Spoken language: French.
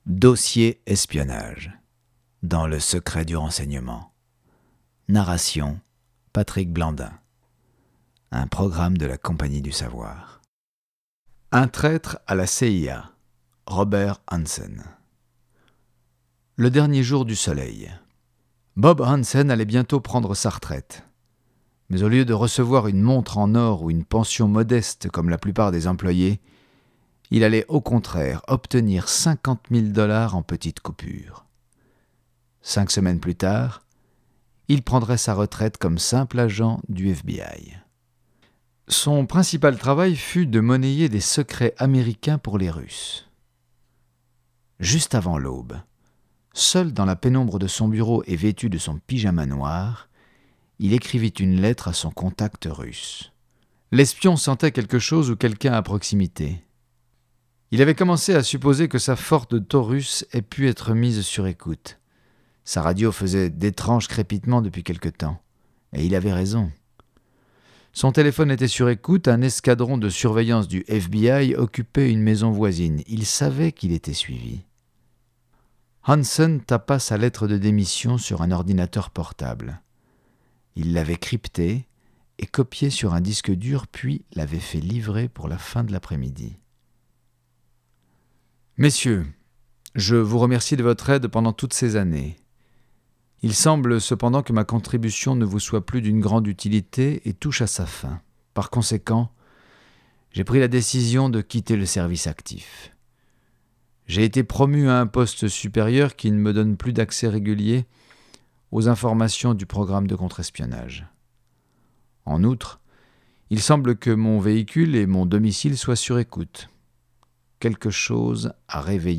Dossier espionnage. Dans le secret du renseignement. Narration Patrick Blandin. Un programme de la Compagnie du Savoir. Un traître à la CIA. Robert Hansen. Le dernier jour du soleil. Bob Hansen allait bientôt prendre sa retraite. Mais au lieu de recevoir une montre en or ou une pension modeste comme la plupart des employés, il allait au contraire obtenir 50 000 $ en petites coupures. 5 semaines plus tard, il prendrait sa retraite comme simple agent du FBI. Son principal travail fut de monnayer des secrets américains pour les Russes. Juste avant l'aube, seul dans la pénombre de son bureau et vêtu de son pyjama noir, il écrivit une lettre à son contact russe. L'espion sentait quelque chose ou quelqu'un à proximité. Il avait commencé à supposer que sa Ford Taurus ait pu être mise sur écoute. Sa radio faisait d'étranges crépitements depuis quelque temps, et il avait raison. Son téléphone était sur écoute, un escadron de surveillance du FBI occupait une maison voisine. Il savait qu'il était suivi. Hansen tapa sa lettre de démission sur un ordinateur portable. Il l'avait cryptée et copiée sur un disque dur, puis l'avait fait livrer pour la fin de l'après-midi. Messieurs, je vous remercie de votre aide pendant toutes ces années. Il semble cependant que ma contribution ne vous soit plus d'une grande utilité et touche à sa fin. Par conséquent, j'ai pris la décision de quitter le service actif. J'ai été promu à un poste supérieur qui ne me donne plus d'accès régulier aux informations du programme de contre-espionnage. En outre, il semble que mon véhicule et mon domicile soient sur écoute. Quelque chose a réveillé